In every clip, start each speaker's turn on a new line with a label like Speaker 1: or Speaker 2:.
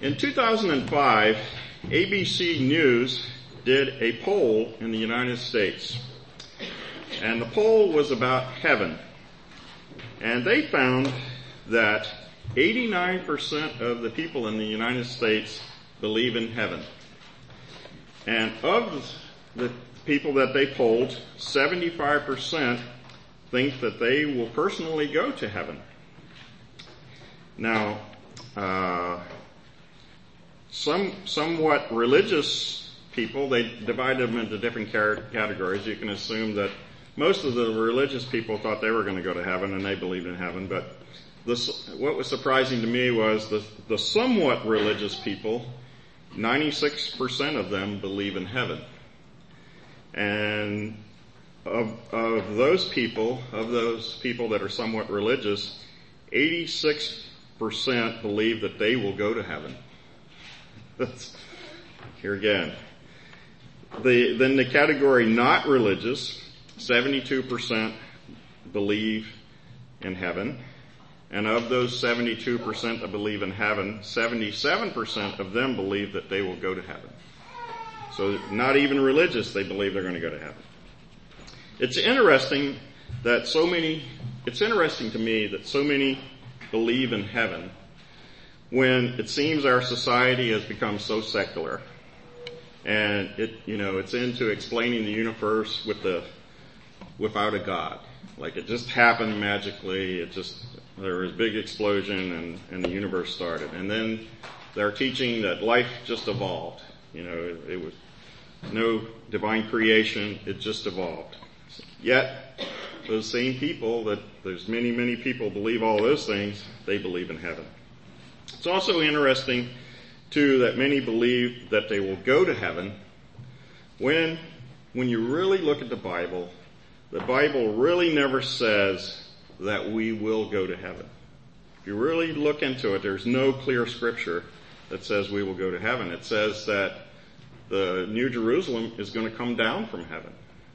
Speaker 1: In 2005, ABC News did a poll in the United States. And the poll was about heaven. And they found that 89% of the people in the United States believe in heaven. And of the people that they polled, 75% think that they will personally go to heaven. Now, somewhat religious people, they divide them into different categories. You can assume that most of the religious people thought they were going to go to heaven and they believed in heaven. But what was surprising to me was the somewhat religious people, 96% of them believe in heaven. And of those people that are somewhat religious, 86% believe that they will go to heaven. Here again. Then the category not religious, 72% believe in heaven. And of those 72% that believe in heaven, 77% of them believe that they will go to heaven. So not even religious, they believe they're going to go to heaven. It's interesting to me that so many believe in heaven when it seems our society has become so secular. And it's into explaining the universe without a God. Like it just happened magically. There was a big explosion and the universe started. And then they're teaching that life just evolved. It was no divine creation. It just evolved. Yet, those same people that there's many, many people believe all those things, they believe in heaven. It's also interesting too that many believe that they will go to heaven when you really look at the Bible really never says that we will go to heaven. If you really look into it, there's no clear scripture that says we will go to heaven. It says that the New Jerusalem is going to come down from heaven.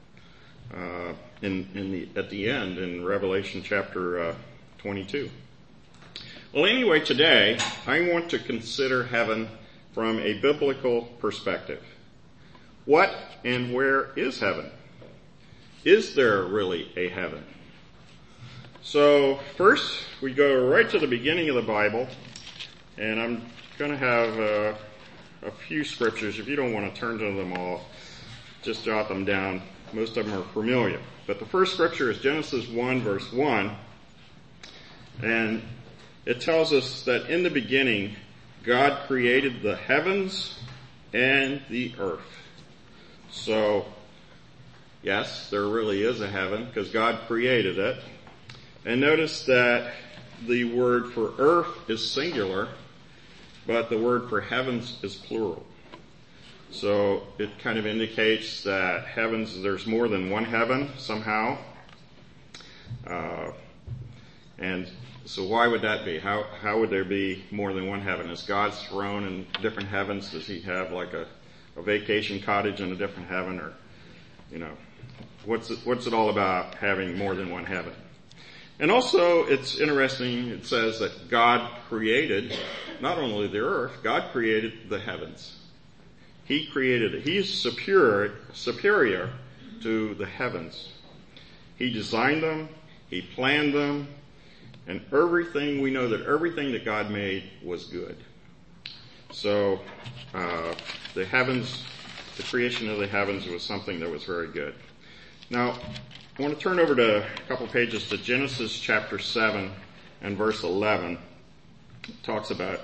Speaker 1: At the end in Revelation chapter 22. Well, anyway, today I want to consider heaven from a biblical perspective. What and where is heaven? Is there really a heaven? So first we go right to the beginning of the Bible, and I'm going to have a few scriptures. If you don't want to turn to them all, just jot them down. Most of them are familiar. But the first scripture is Genesis 1 verse 1. And it tells us that in the beginning, God created the heavens and the earth. So, yes, there really is a heaven because God created it. And notice that the word for earth is singular, but the word for heavens is plural. So it kind of indicates that there's more than one heaven somehow. And so why would that be? How would there be more than one heaven? Is God's throne in different heavens? Does he have like a vacation cottage in a different heaven? Or, what's it all about having more than one heaven? And also it's interesting, it says that God created not only the earth, God created the heavens. He created it. He's superior to the heavens. He designed them. He planned them. And we know that everything that God made was good. So, the creation of the heavens was something that was very good. Now, I want to turn over to a couple pages to Genesis chapter 7 and verse 11. It talks about,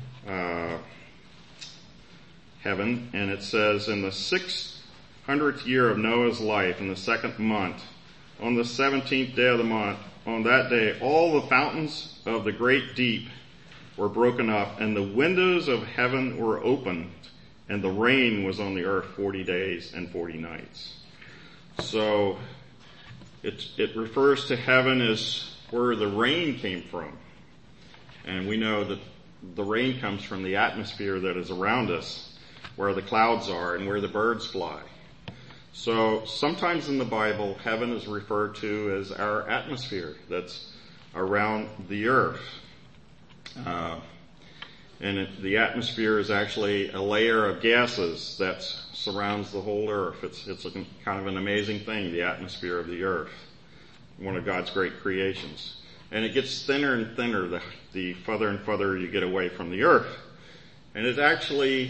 Speaker 1: heaven, and it says, in the 600th year of Noah's life, in the second month, on the 17th day of the month, on that day, all the fountains of the great deep were broken up, and the windows of heaven were opened, and the rain was on the earth 40 days and 40 nights. So, it refers to heaven as where the rain came from. And we know that the rain comes from the atmosphere that is around us, where the clouds are and where the birds fly. So sometimes in the Bible, heaven is referred to as our atmosphere that's around the earth. And the atmosphere is actually a layer of gases that surrounds the whole earth. It's a kind of an amazing thing, the atmosphere of the earth. One of God's great creations. And it gets thinner and thinner the further and further you get away from the earth. And it actually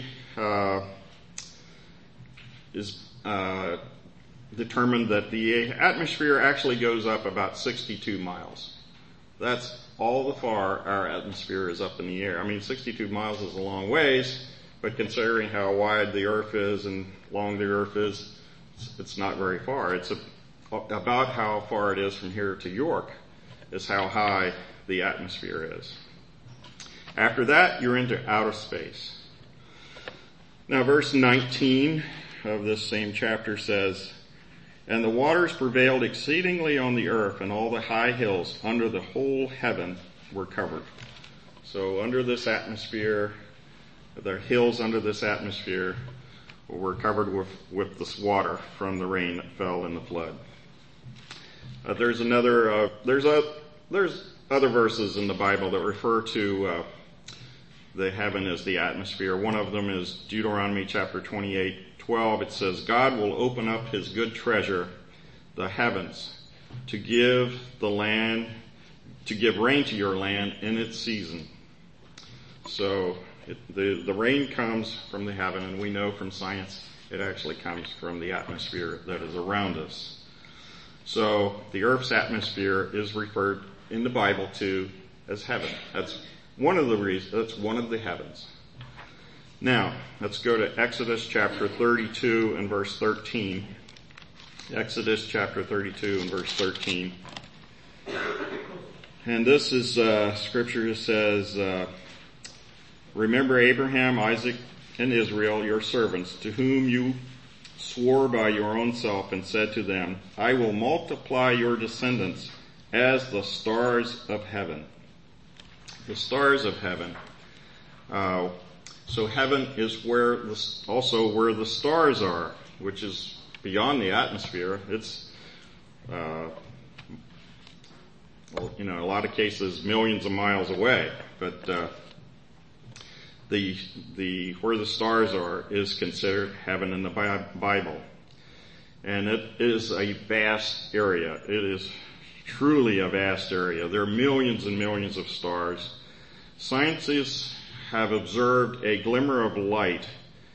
Speaker 1: is determined that the atmosphere actually goes up about 62 miles. That's all the far our atmosphere is up in the air. I mean, 62 miles is a long ways, but considering how wide the earth is and long the earth is, it's not very far. It's about how far it is from here to York is how high the atmosphere is. After that, you're into outer space. Now, verse 19 of this same chapter says, "And the waters prevailed exceedingly on the earth, and all the high hills under the whole heaven were covered." So under this atmosphere, the hills under this atmosphere were covered with this water from the rain that fell in the flood. There's other verses in the Bible that refer to the heaven as the atmosphere. One of them is Deuteronomy chapter 28:12. It says, "God will open up his good treasure, the heavens, to give rain to your land in its season." So the rain comes from the heaven, and we know from science it actually comes from the atmosphere that is around us. So the earth's atmosphere is referred in the Bible to as heaven. That's one of the reasons. That's one of the heavens. Now, let's go to Exodus chapter 32 and verse 13. Exodus chapter 32 and verse 13. And this is scripture that says, "Remember Abraham, Isaac, and Israel, your servants, to whom you swore by your own self and said to them, I will multiply your descendants as the stars of heaven." The stars of heaven. So heaven is also where the stars are, which is beyond the atmosphere. It's, in a lot of cases, millions of miles away. But where the stars are is considered heaven in the Bible, and it is a vast area. It is truly a vast area. There are millions and millions of stars. Scientists have observed a glimmer of light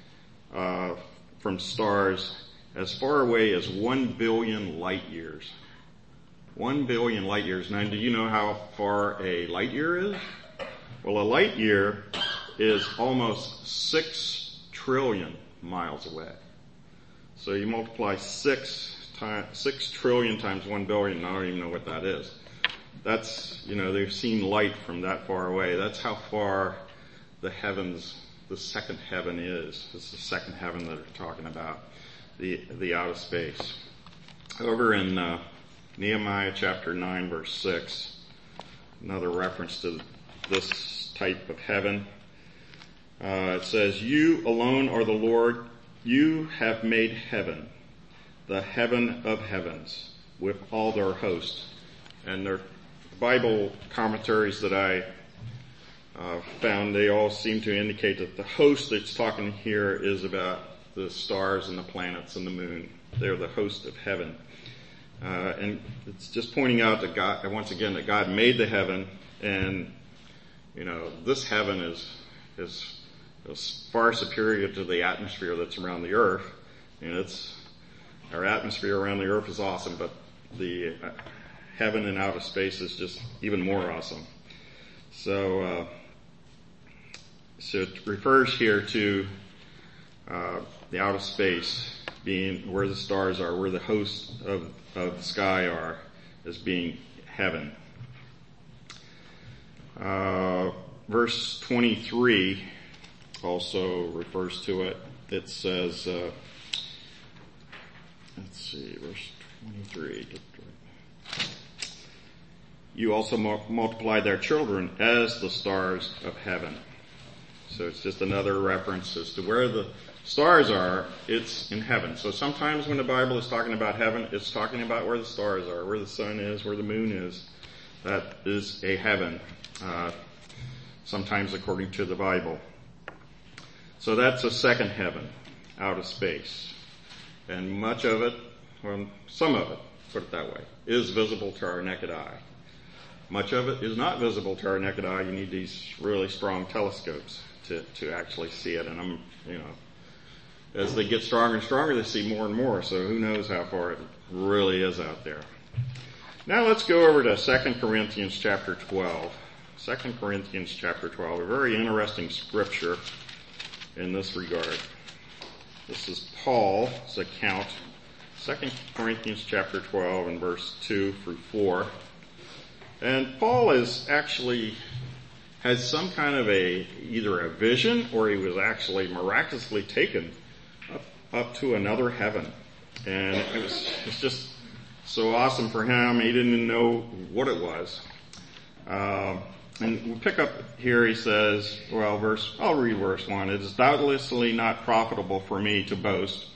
Speaker 1: from stars as far away as 1 billion light years. 1 billion light years. Now, do you know how far a light year is? Well, a light year is almost 6 trillion miles away. So you multiply 6 trillion times 1 billion, I don't even know what that is. That's, they've seen light from that far away. That's how far the heavens, the second heaven is. It's the second heaven that they're talking about, the outer space. Over in Nehemiah chapter 9 verse 6, another reference to this type of heaven. It says, "You alone are the Lord. You have made heaven, the heaven of heavens, with all their host." And their Bible commentaries that I found, they all seem to indicate that the host that's talking here is about the stars and the planets and the moon. They're the host of heaven. And it's just pointing out that God, once again, that God made the heaven, and, this heaven is far superior to the atmosphere that's around the earth. Our atmosphere around the earth is awesome, but the heaven and outer space is just even more awesome. So it refers here to the outer space being where the stars are, where the hosts of the sky are, as being heaven. Verse 23 also refers to it. It says, verse 23. "You also multiply their children as the stars of heaven." So it's just another reference as to where the stars are. It's in heaven. So sometimes when the Bible is talking about heaven, it's talking about where the stars are, where the sun is, where the moon is. That is a heaven. sometimes according to the Bible. So that's a second heaven, out of space. And much of it, well, some of it, put it that way, is visible to our naked eye. Much of it is not visible to our naked eye. You need these really strong telescopes to actually see it. And as they get stronger and stronger, they see more and more. So who knows how far it really is out there. Now let's go over to 2 Corinthians chapter 12. 2 Corinthians chapter 12, a very interesting scripture in this regard. This is Paul's account, 2 Corinthians chapter 12 and verse 2 through 4. And Paul has some kind of either a vision, or he was actually miraculously taken up to another heaven. And it's just so awesome for him. He didn't even know what it was. And we pick up here, he says, I'll read verse 1. It is doubtlessly not profitable for me to boast.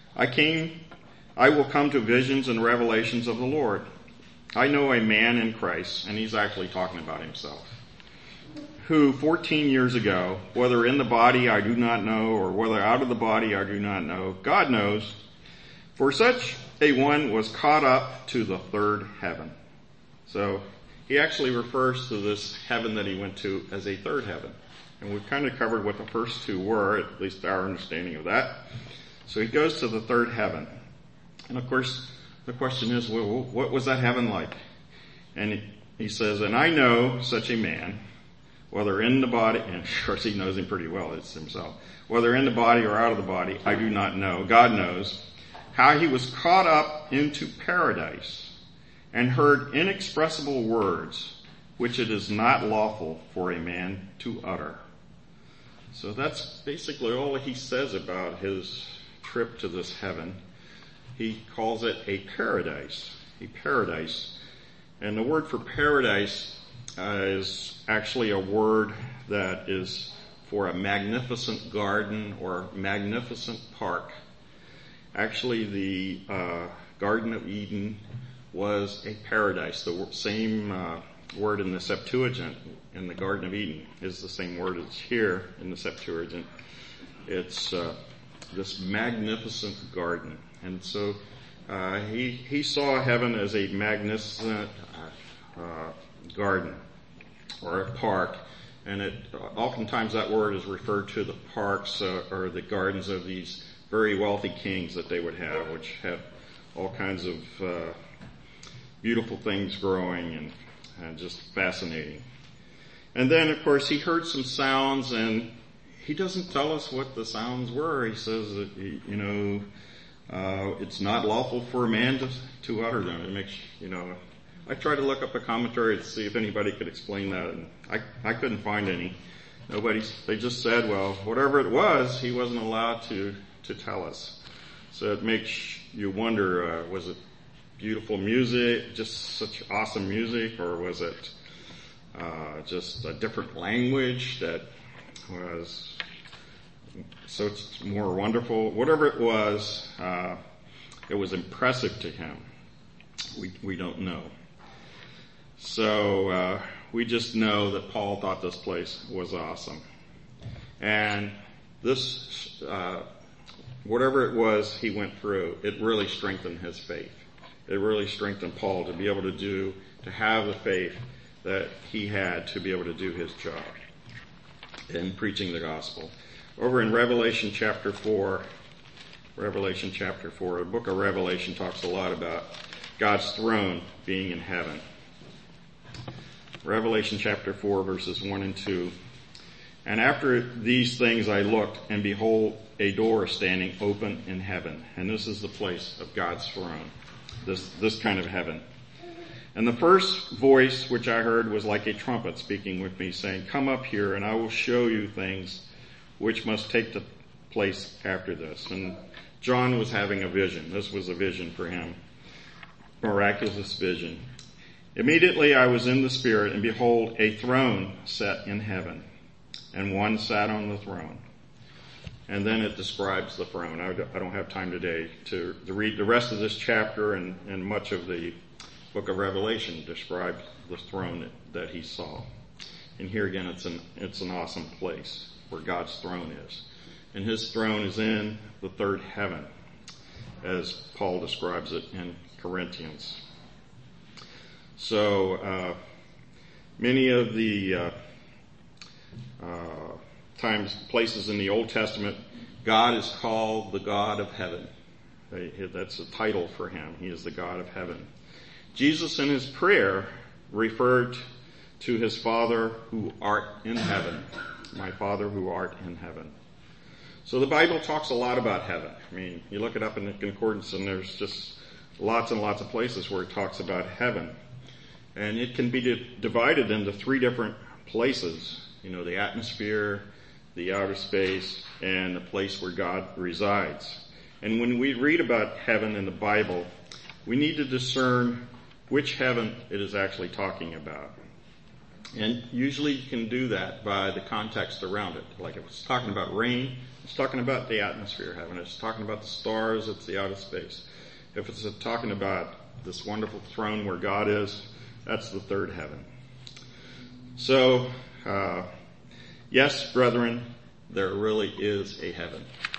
Speaker 1: I will come to visions and revelations of the Lord. I know a man in Christ, and he's actually talking about himself, who 14 years ago, whether in the body I do not know, or whether out of the body I do not know, God knows, for such a one was caught up to the third heaven. So he actually refers to this heaven that he went to as a third heaven. And we've kind of covered what the first two were, at least our understanding of that. So he goes to the third heaven. And of course, the question is, well, what was that heaven like? And he says, and I know such a man, whether in the body, and of course he knows him pretty well, it's himself, whether in the body or out of the body, I do not know. God knows how he was caught up into paradise and heard inexpressible words, which it is not lawful for a man to utter. So that's basically all he says about his trip to this heaven. He calls it a paradise. And the word for paradise is actually a word that is for a magnificent garden or magnificent park. Actually, the Garden of Eden was a paradise. The same word in the Septuagint in the Garden of Eden is the same word as here in the Septuagint. It's this magnificent garden. And so he saw heaven as a magnificent garden or a park. And oftentimes that word is referred to the parks or the gardens of these very wealthy kings that they would have, which have all kinds of beautiful things growing and just fascinating. And then, of course, he heard some sounds, and he doesn't tell us what the sounds were. He says that, it's not lawful for a man to utter them. It makes, I tried to look up a commentary to see if anybody could explain that, and I couldn't find any. They just said, well, whatever it was, he wasn't allowed to tell us. So it makes you wonder, was it beautiful music, just such awesome music, or was it just a different language that was so it's more wonderful? Whatever it was impressive to him. We don't know. So we just know that Paul thought this place was awesome. And this, whatever it was he went through, it really strengthened his faith. It really strengthened Paul to be able to have the faith that he had to be able to do his job in preaching the gospel. Over in Revelation chapter 4, the book of Revelation talks a lot about God's throne being in heaven. Revelation chapter 4, verses 1 and 2. And after these things I looked, and behold, a door standing open in heaven. And this is the place of God's throne, this kind of heaven. And the first voice which I heard was like a trumpet speaking with me, saying, come up here, and I will show you things which must take place after this. And John was having a vision. This was a vision for him. Miraculous vision. Immediately I was in the Spirit, and behold, a throne set in heaven, and one sat on the throne. And then it describes the throne. I don't have time today to read the rest of this chapter, and much of the book of Revelation describes the throne that he saw. And here again, it's an awesome place where God's throne is. And his throne is in the third heaven, as Paul describes it in Corinthians. So many of the places in the Old Testament, God is called the God of heaven. That's a title for him. He is the God of heaven. Jesus in his prayer referred to his Father who art in heaven. My Father who art in heaven. So the Bible talks a lot about heaven. I mean, you look it up in the concordance and there's just lots and lots of places where it talks about heaven. And it can be divided into three different places. You know, the atmosphere, the outer space, and the place where God resides. And when we read about heaven in the Bible, we need to discern which heaven it is actually talking about. And usually you can do that by the context around it. Like if it's talking about rain, it's talking about the atmosphere heaven. If it's talking about the stars, it's the outer space. If it's talking about this wonderful throne where God is, that's the third heaven. So, yes, brethren, there really is a heaven.